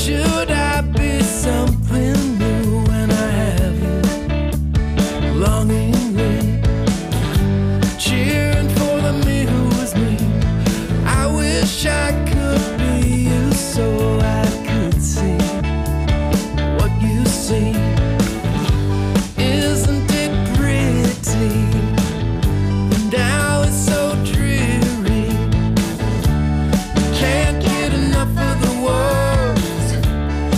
Should I be something new when I have you longingly cheering for the me who is me? I wish I could be you so I could see what you see. Isn't it pretty? Now it's so dreary. Can't get enough of the words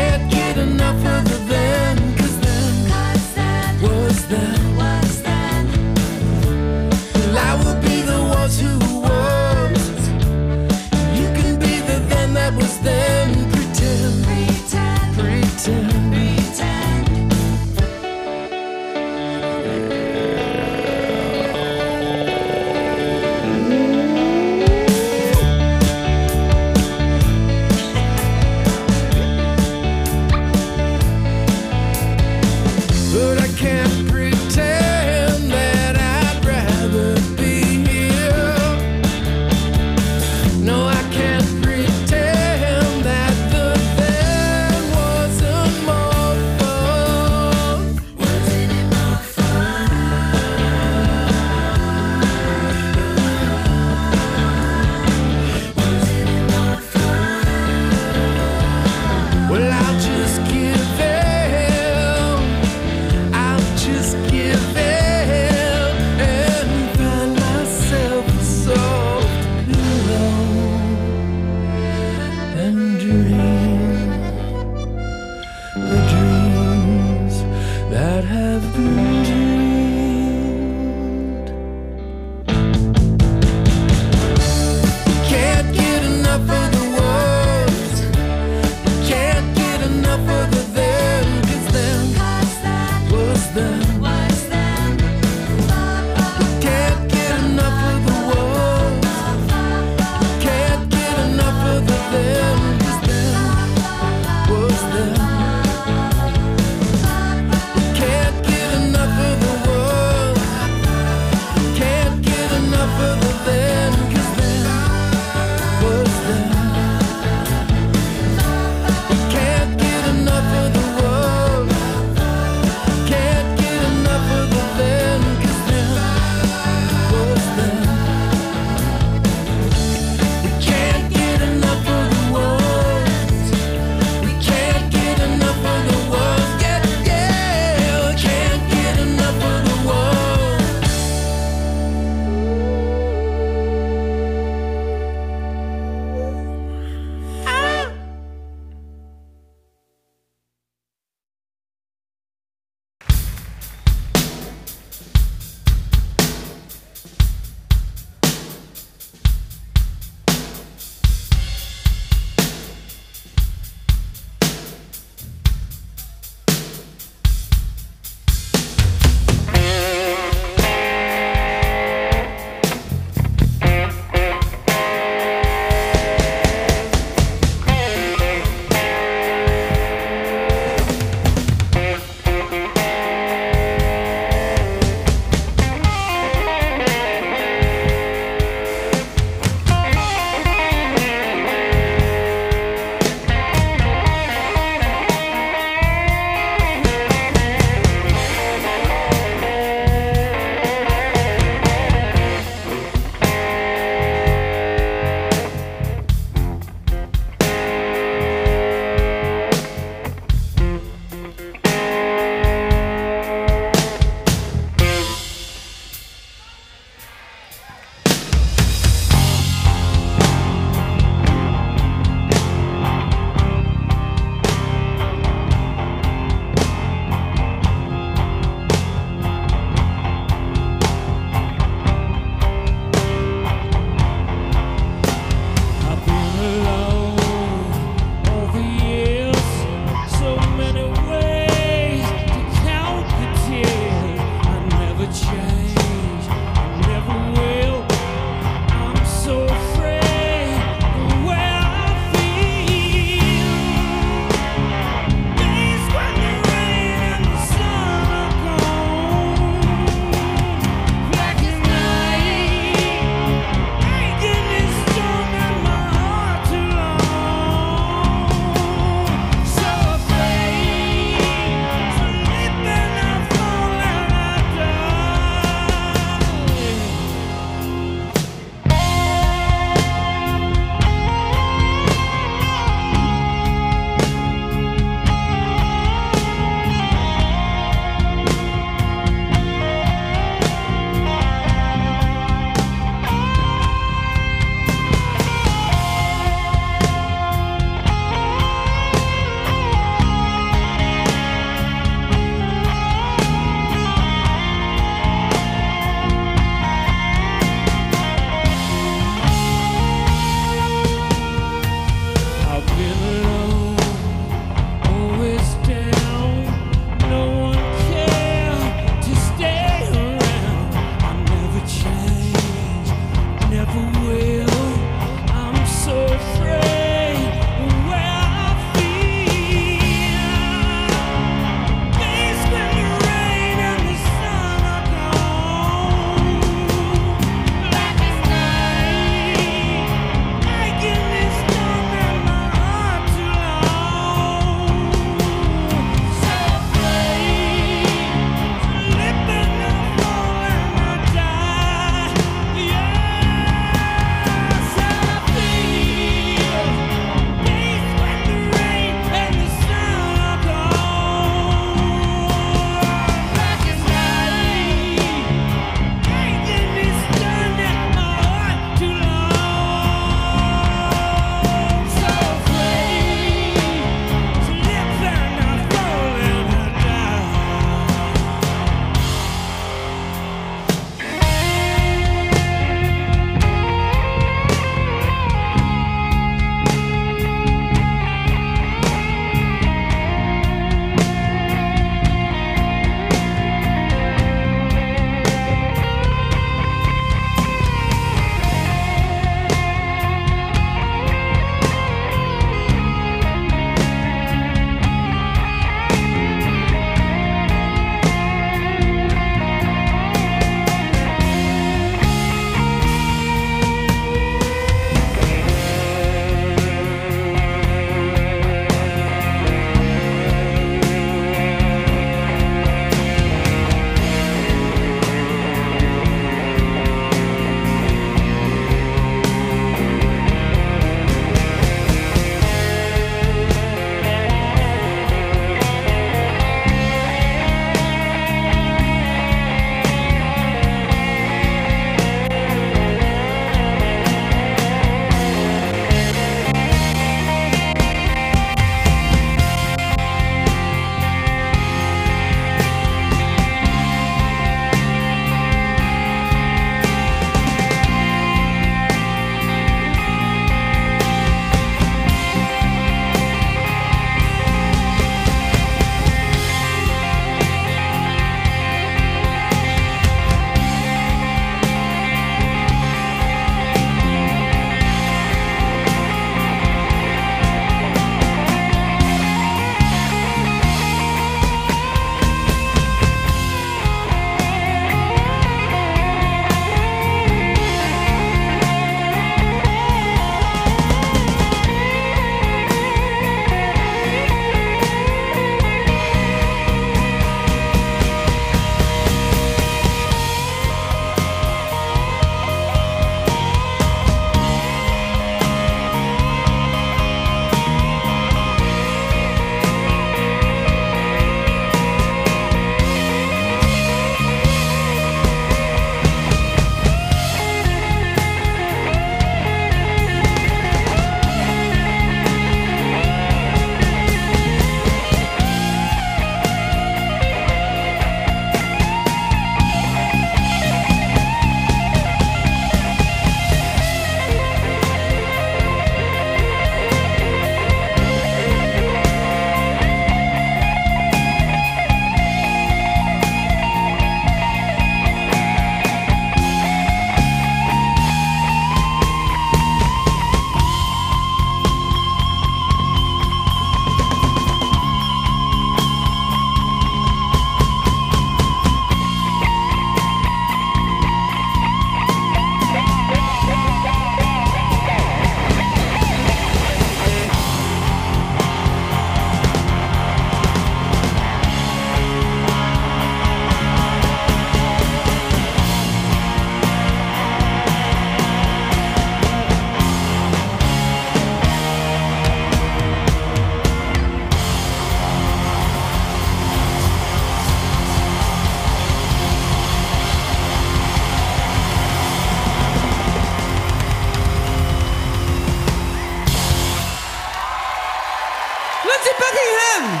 Lindsey Buckingham!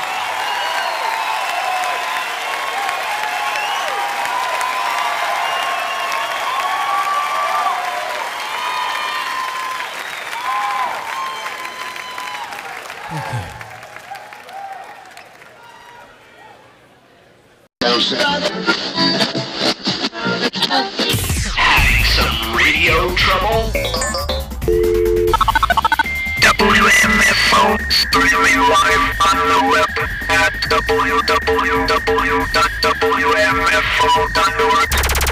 Having some radio trouble? WMFO streaming live on the web at www.wmfo.org.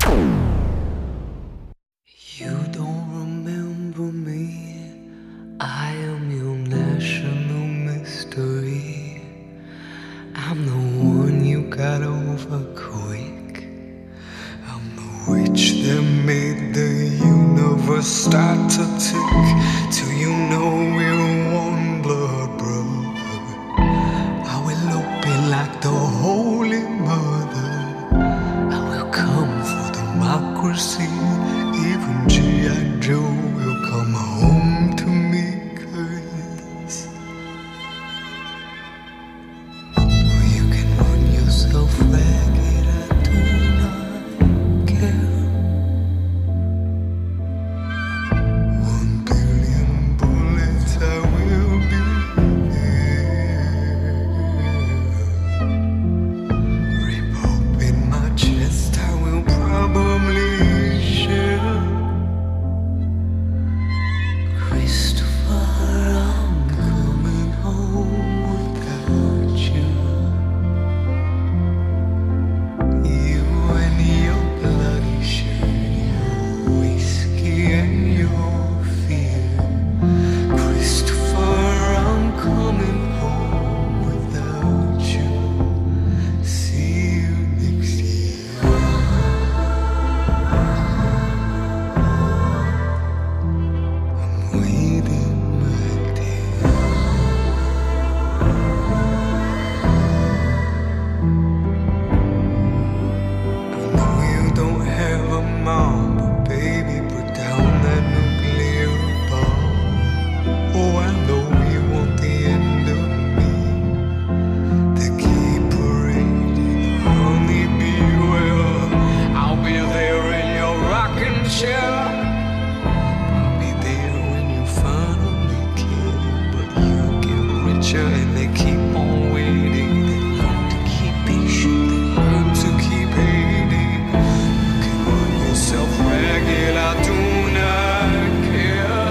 You don't remember me. I am your national mystery. I'm the one you got over quick. I'm the witch that made the universe start to tick. Till you know we're one blood brother. I will open like the Holy Mother. I will come for democracy. Even G.I. Joe will come home to me, 'cause you can run yourself ragged, I do not care. 1 billion bullets, I will be there. Rip open my chest, I will probably share. Christopher, I'm coming home without you. You and your bloody shirt, your whiskey and your fear. Christopher, I'm coming home without you. See you next year. I'm waiting, my dear. I know you don't have a mom, but baby, put down that nuclear bomb. Oh, I know you want the end of me. They keep parading honeybee. Well, I'll be there in your rocking chair. I'll be there when you finally care. But you get richer and they keep on waiting. They learn to keep patient, they learn to keep hating. You can run yourself ragged, I do not care.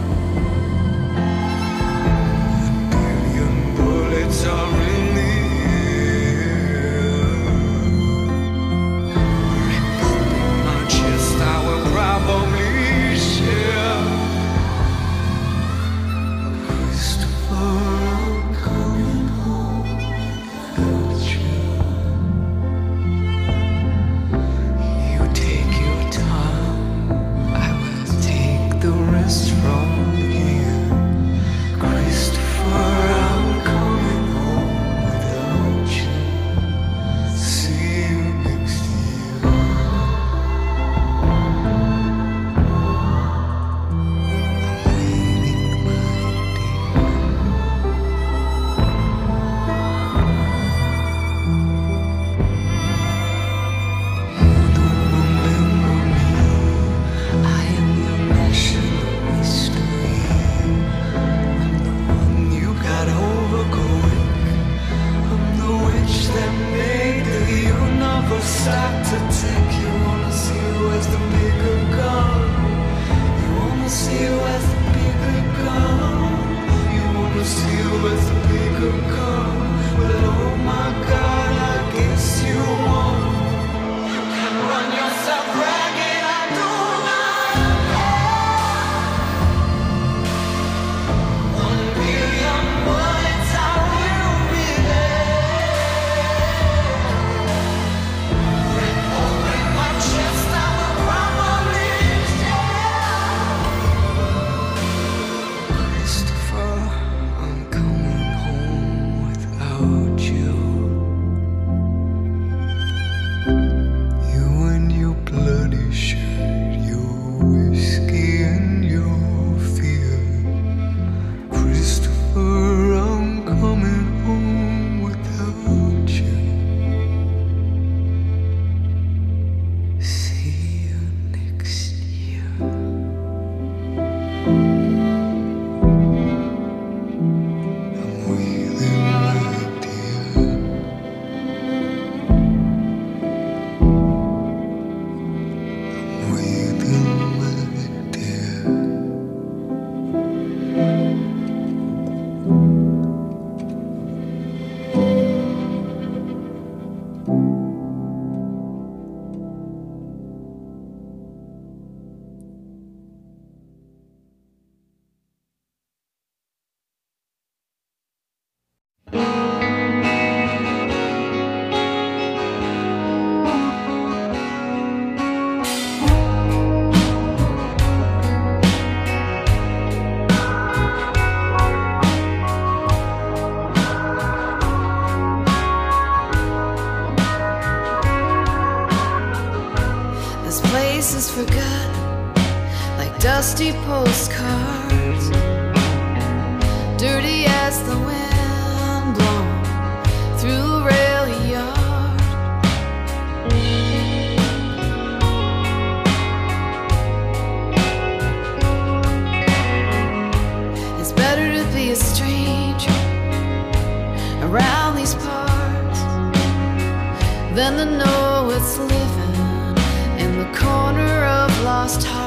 1 billion bullets are in the air. Rip open my chest, I will probably share. Christopher, I'm coming home without you. You take your time, I will take the rest from here. Christopher, I'm coming home without you. See you next year. I'm waiting, my dear. You don't remember me. I am your national mystery. I'm the one you got over quick. I'm the witch that made the universe start to tick. You wanna see who has the bigger gun? You wanna see who has the bigger gun? You wanna see who has the bigger gun? Well, oh my God, I guess you won. You can run yourself ragged, I do not care. 1 billion bullets, I will be there. Rip open my chest, I will probably share. Christopher, I'm coming home dusty postcards, dirty as the wind blown through a rail yard. It's better to be a stranger around these parts than to know it's living in the corner of lost hearts.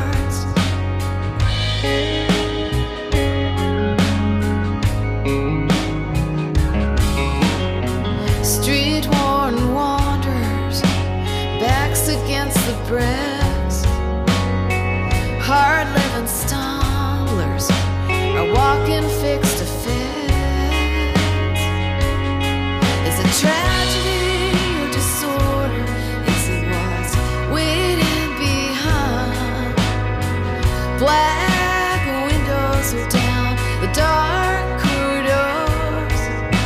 Street-worn wanderers, backs against the bricks, hard-living stumblers are walking fix to fix. Is it tragedy or disorder? Is it what's waiting behind? Black windows are down the dark corridors.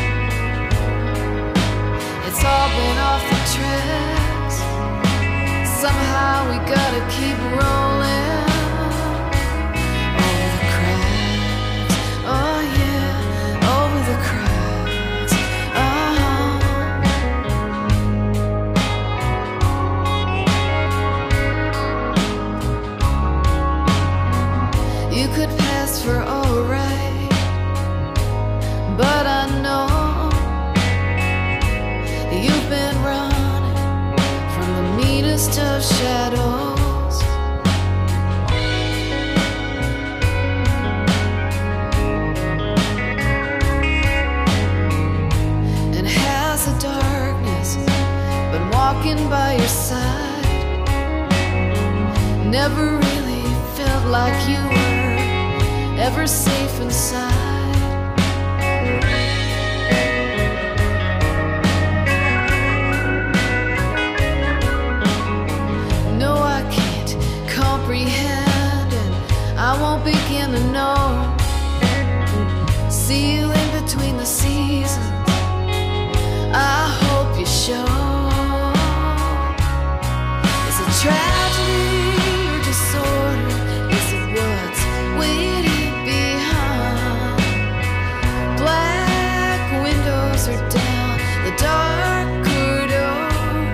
It's all been off the tracks. Somehow we gotta keep rolling over the cracks. Oh yeah, over the cracks. You could pass for alright, but I know you've been running from the meanest of shadows. And has the darkness been walking by your side? Never really felt like you were ever safe inside. No, I can't comprehend, and I won't begin to know. See you in between the seasons, I hope you show. Is it tragedy or disorder? Is it what's waiting behind? Black windows are down the dark corridors.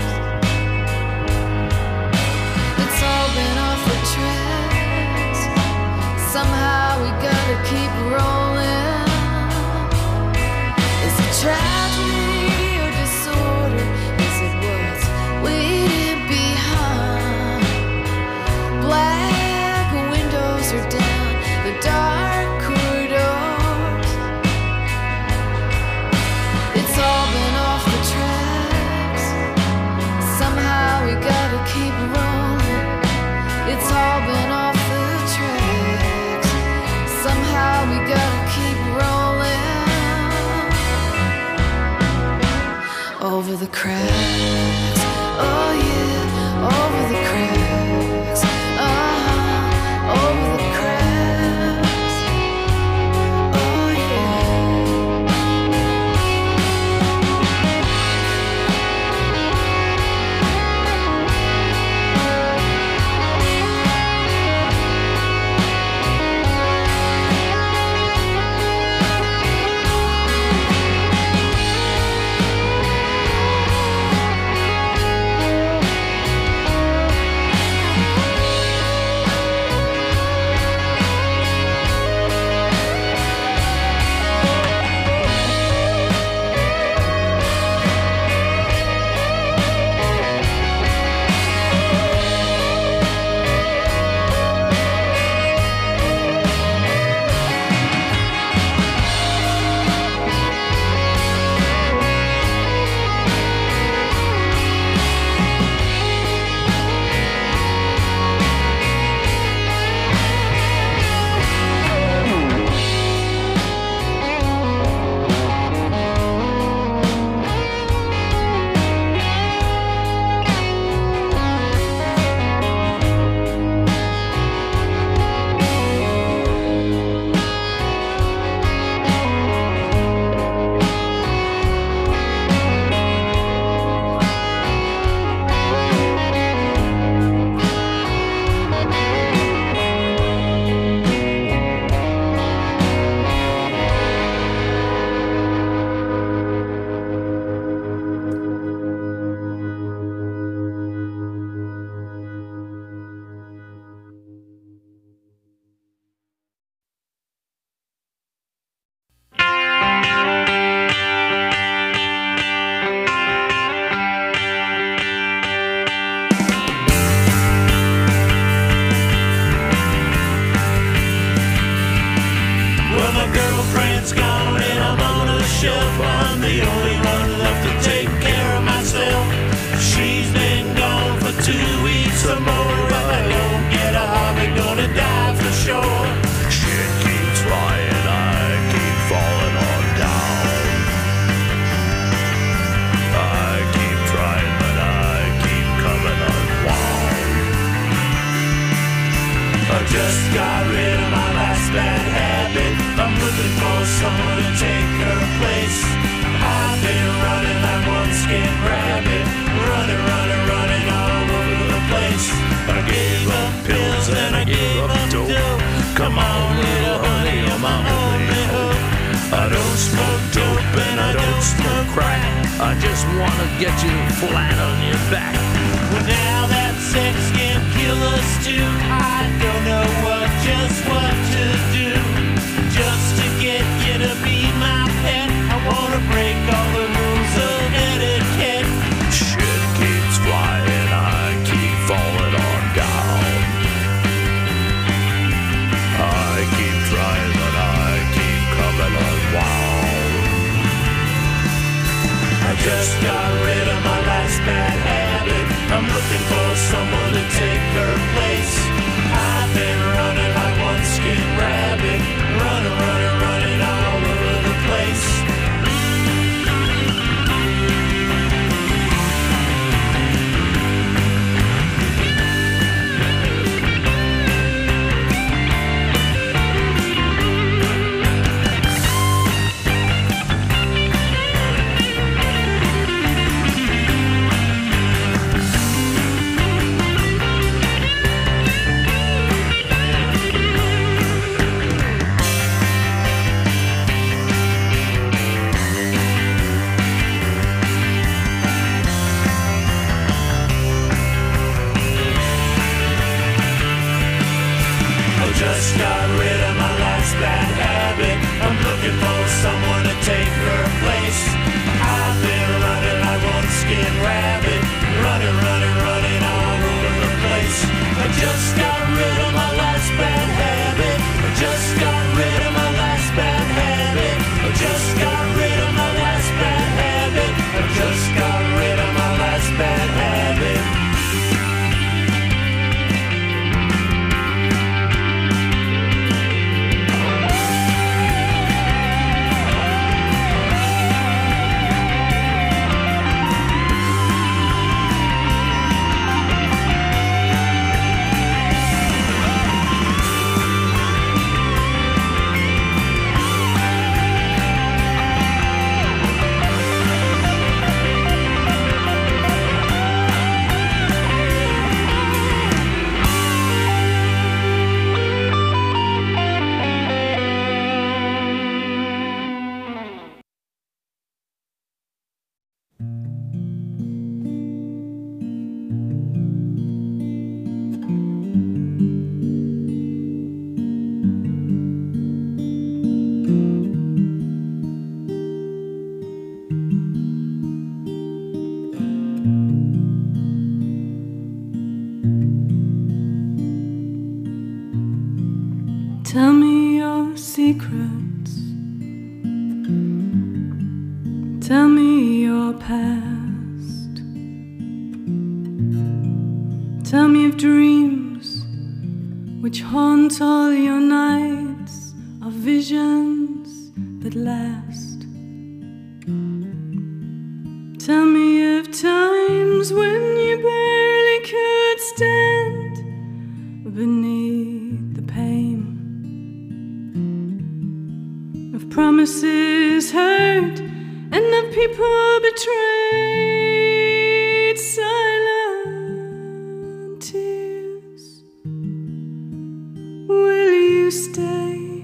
It's all been off the tracks. Somehow we gotta keep rolling. Is it gone and I'm on the shelf. I'm the only one left to take care of myself. She's been gone for 2 weeks or more. If I don't get a hobby, gonna die for sure. Shit keeps flying, I keep falling on down. I keep trying, but I keep coming unwound. I just got rid of my last bad habit. I'm looking for someone to take her place. I've been running like one skinned rabbit, running all over the place. I gave up pills and I gave up dope. Come on, little honey, you're my only hope. I don't smoke dope and I don't smoke crack. I just wanna get you flat on your back. Well, now that sex can kill us too, I don't know just what to do. Just to get you to be my pet, I wanna break all the rules of etiquette. Shit keeps flying, I keep falling on down. I keep trying, but I keep coming unwound. I just got rid of my last bad habit. I'm looking for someone to take her place. I've been running like one skinned rabbit, running all over the place. Just got rid of my last bad habit. I'm looking for someone to take her place. I've been running like one skinned rabbit, running all over the place. I just got rid of my last bad habit. I just got rid of my last bad habit. I just got rid of my last bad habit. I just got rid of my last bad habit. Tell me your secrets. Tell me your past. Tell me of dreams which haunt all your nights, of visions that last. Tell me of times when you barely could stand beneath the pain of promises hurt and of people betrayed. Silent tears, will you stay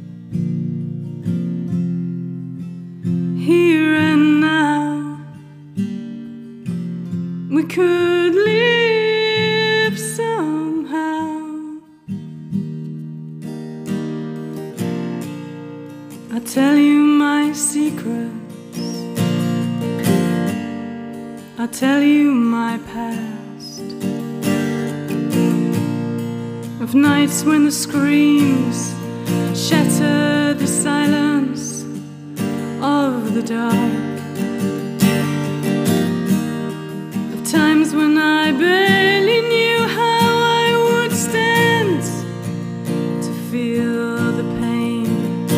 here and now? We could live somehow. I'll tell you my secrets. I'll tell you my past, of nights when the screams shatter the silence the dark, of times when I barely knew how I would stand to feel the pain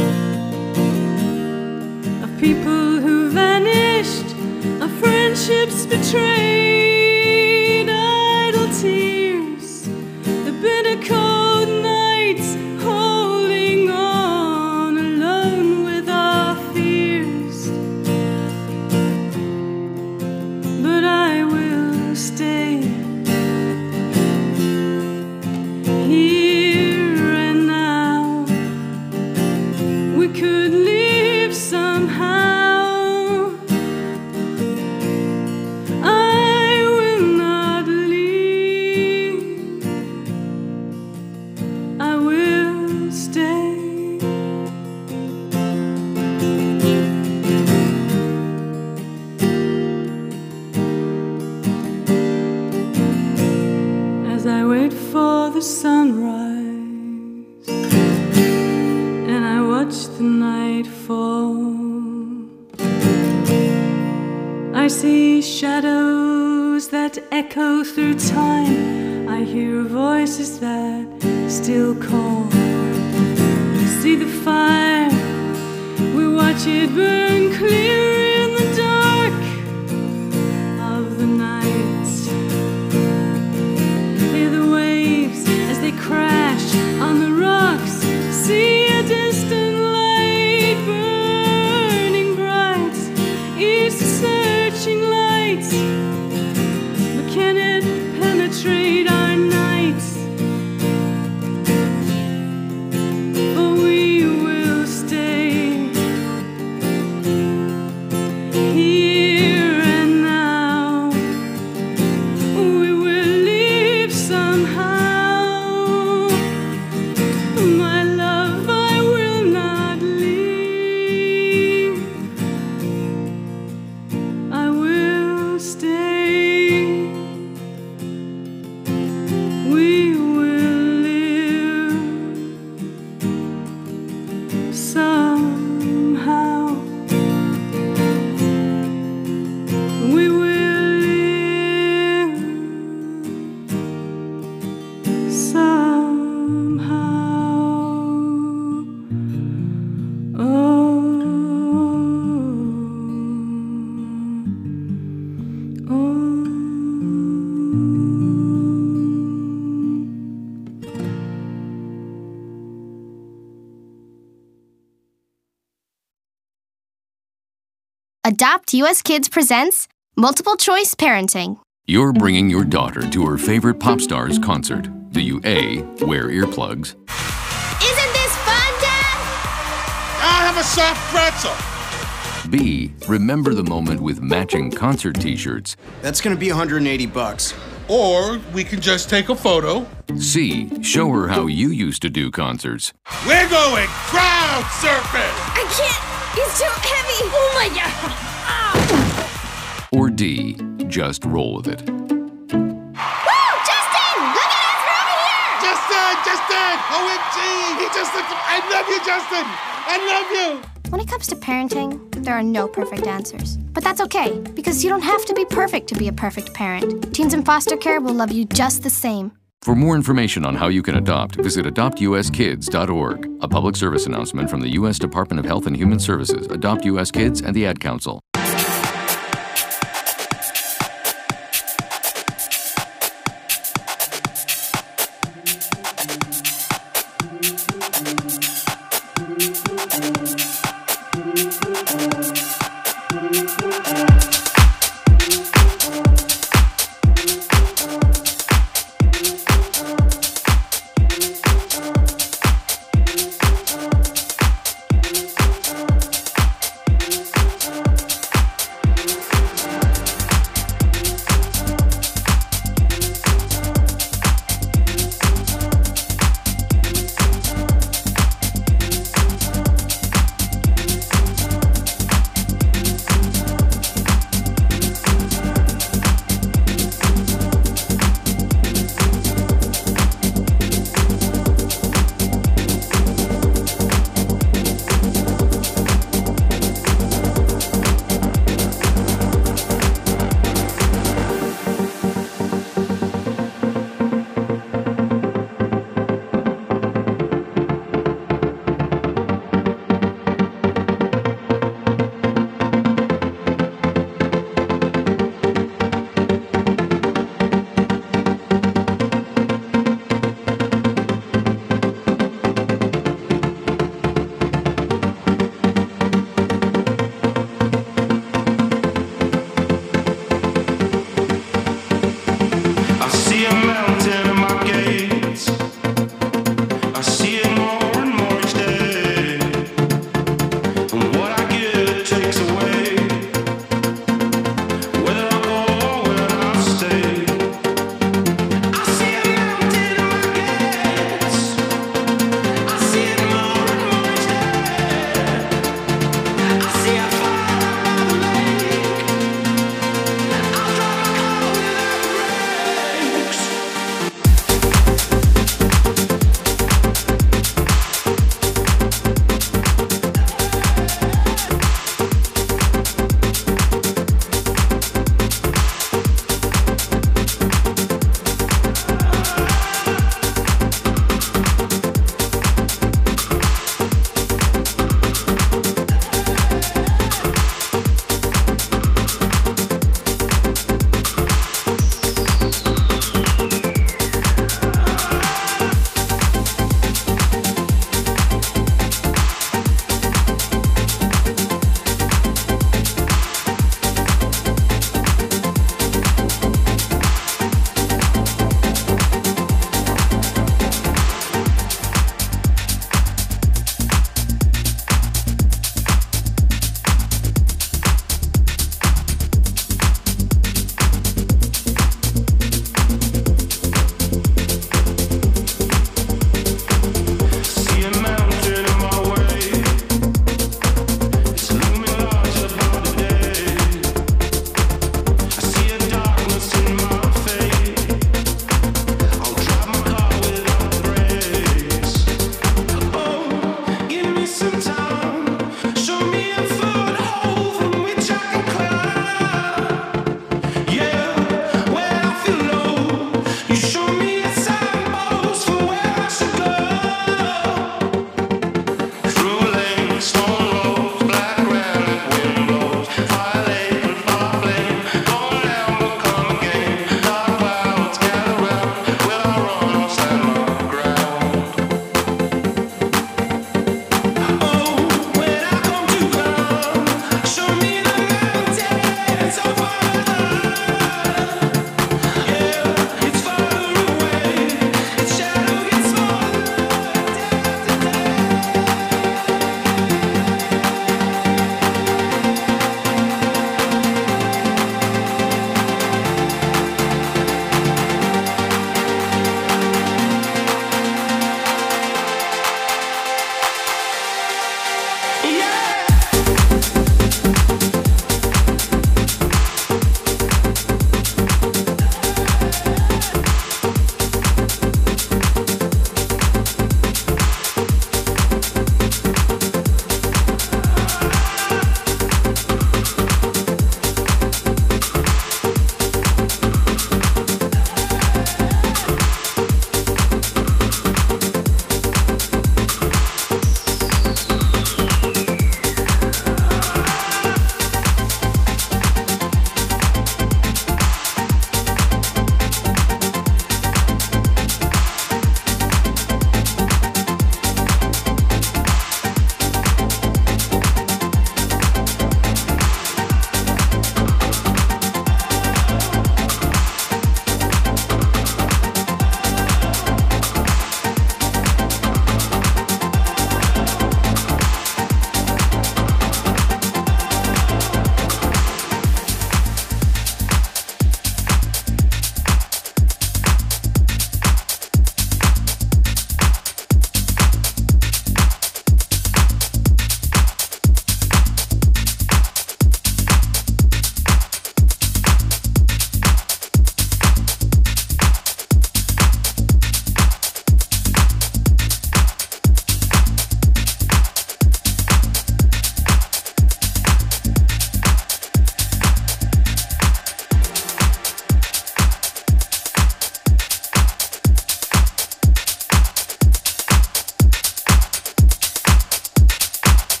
of people who vanished, of friendships betrayed, idle tears, the bitter cold nights, holding on alone with our fears. But I will stay here and now. We could live somehow. I will not leave. I will stay. As I wait for the sunrise and I watch the night fall, I see shadows that echo through time. I hear voices that still call. See the fire, we watch it burn clear in the dark of the night. Hear the waves as they crash on the rocks. See a distant light burning bright. It's a searching light, but can it penetrate our nights? But we will stay here and now. We will live somehow. My love, I will not leave. I will stay. We will live somehow. We will live somehow. Adopt US Kids presents Multiple Choice Parenting. You're bringing your daughter to her favorite pop star's concert. Do you A, wear earplugs, Isn't this fun, Dad? I'll have a soft pretzel. B, remember the moment with matching concert t-shirts, That's gonna be $180. Or we can just take a photo. C, show her how you used to do concerts, We're going crowd surfing. I can't. It's too heavy. Oh my God. or D, just roll with it. Woo! Justin! Look at us. We're over here. Justin! OMG! I love you, Justin! I love you! When it comes to parenting, there are no perfect answers. But that's okay, because you don't have to be perfect to be a perfect parent. Teens in foster care will love you just the same. For more information on how you can adopt, visit adoptuskids.org. A public service announcement from the U.S. Department of Health and Human Services, Adopt U.S. Kids, and the Ad Council.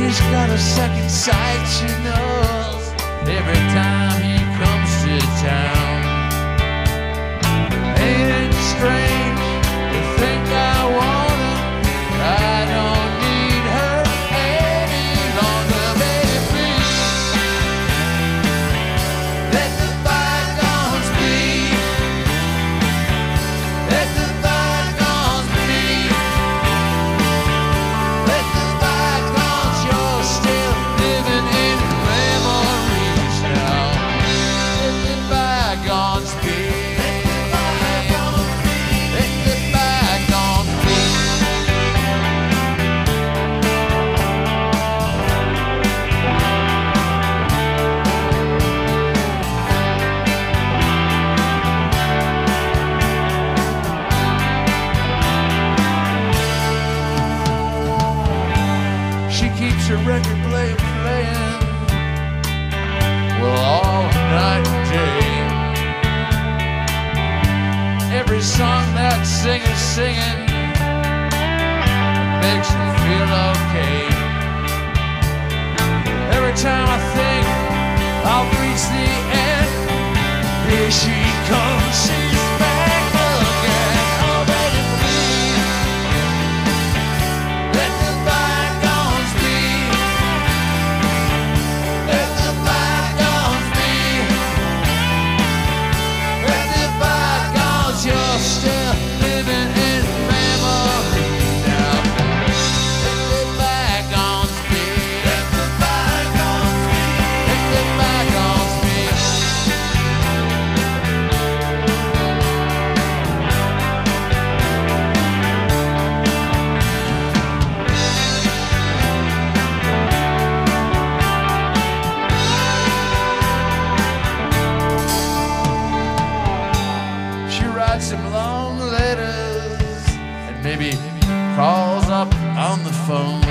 He's got a second sight, she knows, every time he comes to town. Ain't it strange to think I want her? I don't need her any longer, baby. Let the bygones be. Let the bygones be. Let the bygones, you're still living in memories now. Let the bygones be. Let the bygones be. She keeps her record player playing, well, all night and day. Every song that singer's singing makes me feel okay. Every time I think I'll reach the end, here she comes, she's back again. Oh, baby, please, let the bygones be. Let the bygones be. Let the bygones, you're still living in memory now. Let the bygones be. Let the bygones be. Let the bygones be. She writes him long letters and maybe calls up on the phone.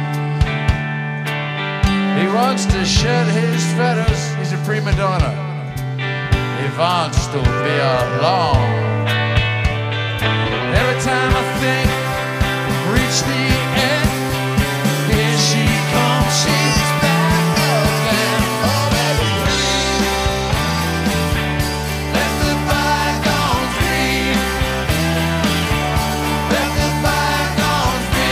He wants to shed his feathers, he's a prima donna. He wants to be alone. Every time I think reach the end, here she comes, she's back again. Oh, baby, please, let the bygones be. Let the bygones be.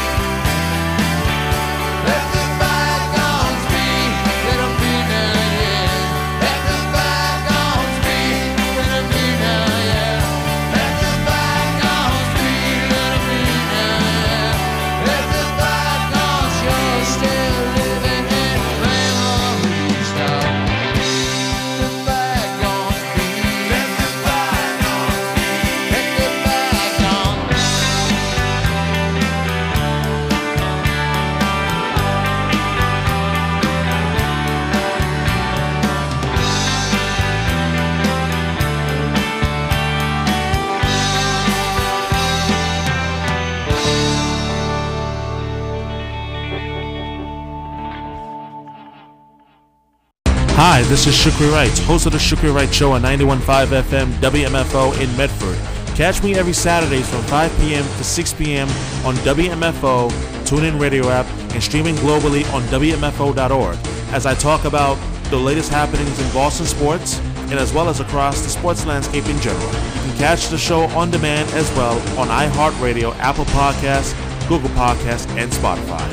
Let the bygones be. Let them be now, yeah. Let the bygones be. Let them be now, yeah. Let the bygones be. Let them be now, yeah. Let the bygones, you're still living in memories now. Let the bygones be. Let the bygones be. Let the bygones be. Hi, this is Shukri Wright, host of the Shukri Wright Show on 91.5 FM WMFO in Medford. Catch me every Saturdays from 5 p.m. to 6 p.m. on WMFO, TuneIn Radio app, and streaming globally on WMFO.org as I talk about the latest happenings in Boston sports and as well as across the sports landscape in general. You can catch the show on demand as well on iHeartRadio, Apple Podcasts, Google Podcasts, and Spotify.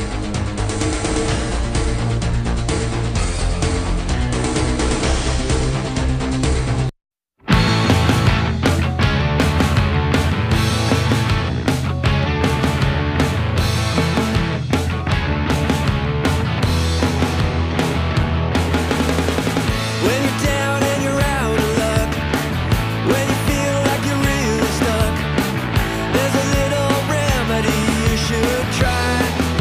When you're down and you're out of luck, when you feel like you're really stuck, there's a little remedy you should try.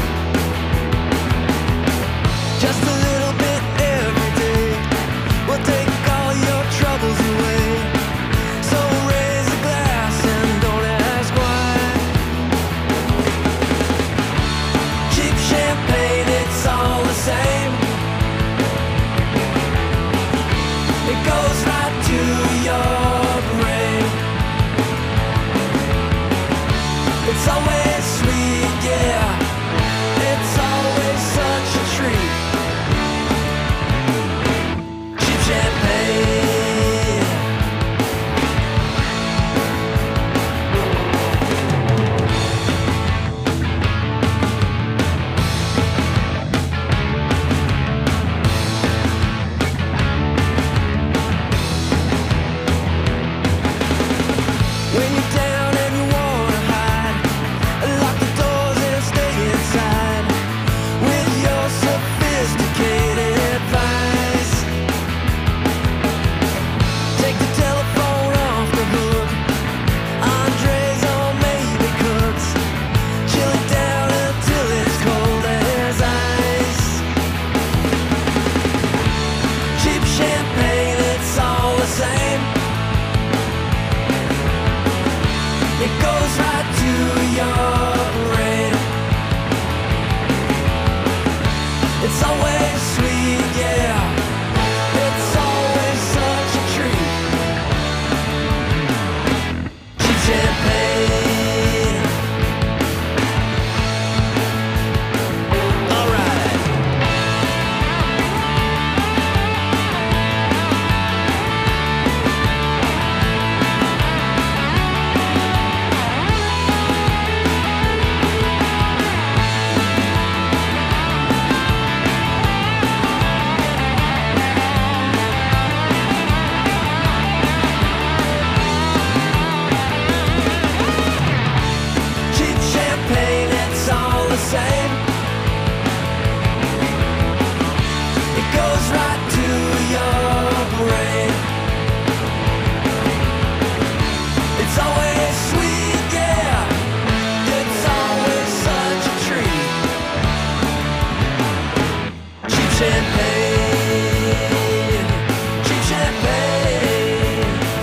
champagne, cheap champagne.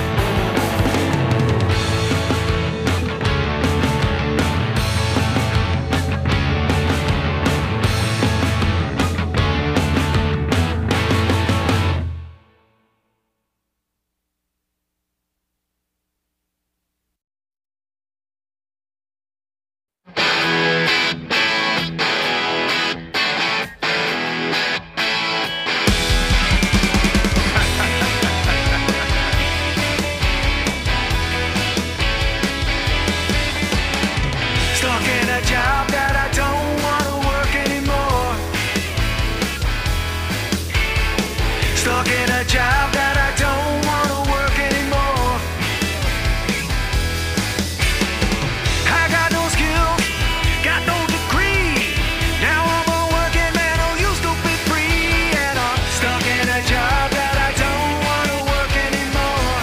Stuck in a job that I don't want to work anymore. Stuck in a job that I don't want to work anymore. I got no skills, got no degree. Now I'm a working man who used to be free. And I'm stuck in a job that I don't want to work anymore.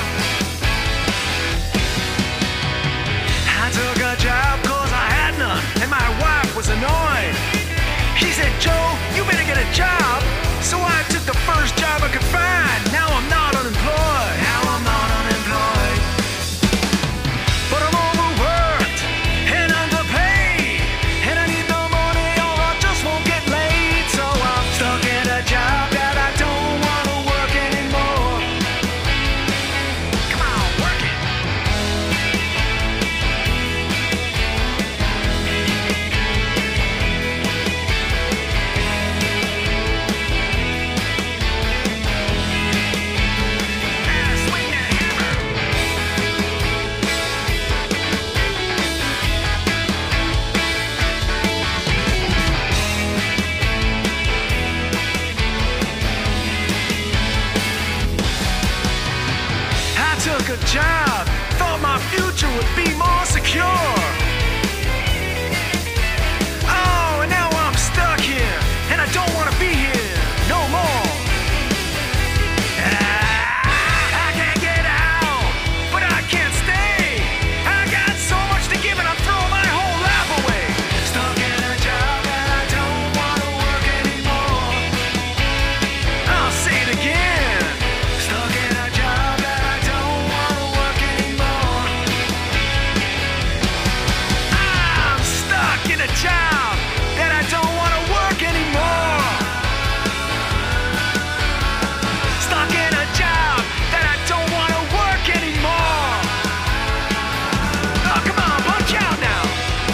I took a job cause I had none, and my wife was annoyed. She said, Joe, you better get a job. So I took the first job I could find. Now I'm not unemployed. Now I'm not unemployed. But I'm overworked and underpaid, and I need the money or I just won't get laid. So I'm stuck in a job that I don't want to work anymore. Come on, work it. I took a job, thought my future would be more secure. Oh, and now I'm stuck here, and I don't want to be here no more. I can't get out, but I can't stay. I got so much to give, and I'm throwing my whole life away. Stuck in a job that I don't want to work anymore. I'll say it again. Stuck in a job that I don't want to work anymore. I'm stuck in a job that I don't want to work anymore. Stuck in a job that I don't want to work anymore. Oh, come on, punch out now.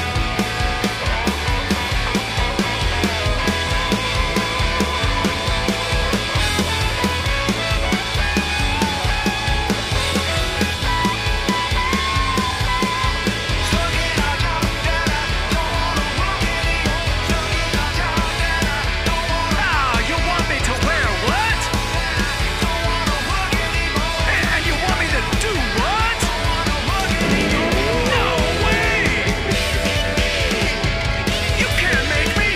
Oh, you want me to wear what? And you want me to do what? No way! You can't make me!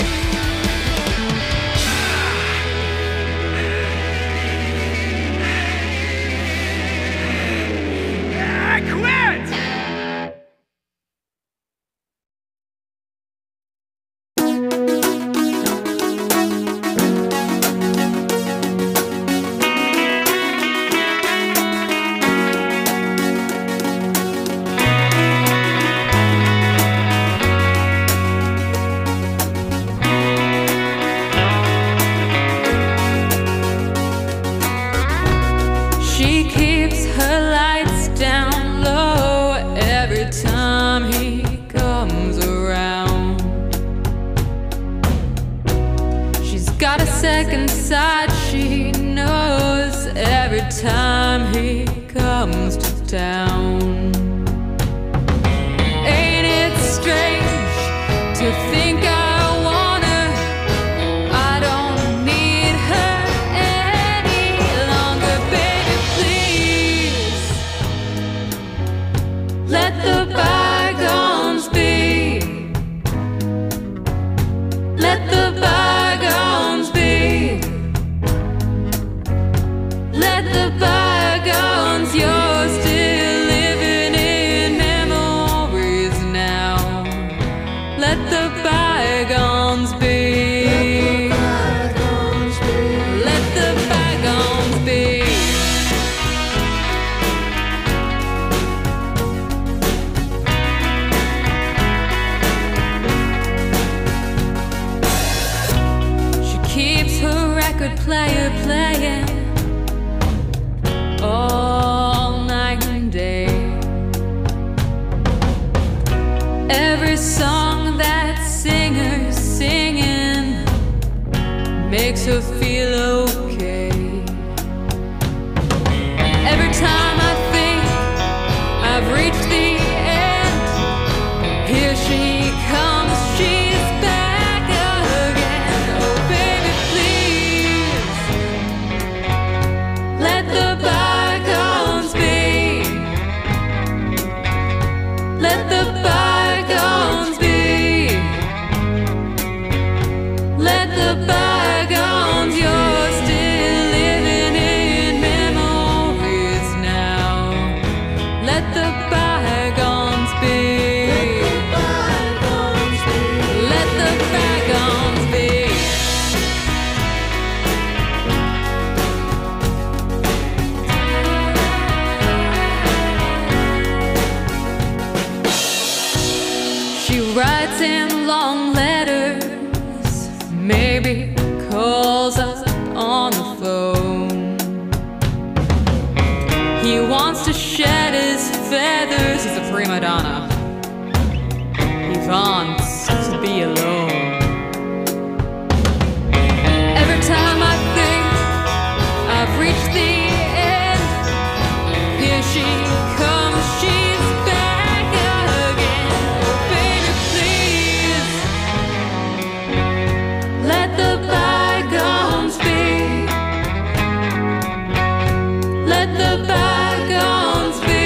I quit! She keeps her lights down low every time he comes around. She's got a second side, she knows every time he comes to town. Ain't it strange to think I want her? I don't need her any longer, baby, please. Let the bygones be. Let the bygones be. Let the bygones, you're still living in memories now. record player playing all night and day. Every song that singer's singing makes her feel okay. Every time I think I've reached the end, here she comes, she's back again. Oh baby, please, let the bygones be. Let the bygones be. Let the bygones, you're still living in memories now. Let the bygones be. Let the bygones be. She writes in long letters, maybe calls us on the phone. He wants to shed his feathers, he's a prima donna. He wants to be alone. Every time I think I've reached the end, here she comes, she's back again. Oh baby, please, let the bygones be. Let the bygones be.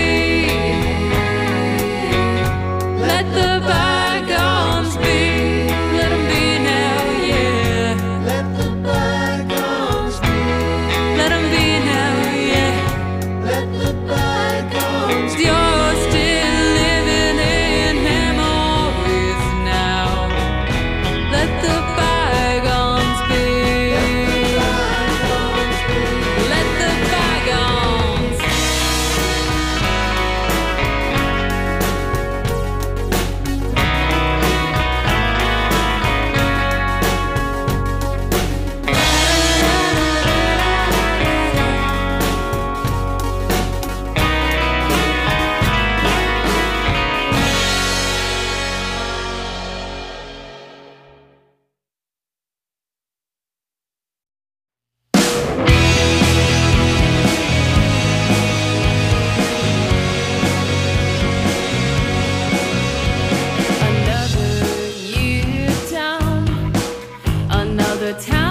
Let the bygones be. Let them be now, yeah. Let the bygones be. Let them be now, yeah. Let the bygones be. You're still living in memories now. Let the bygones be. Let the bygones. Another year down, another town.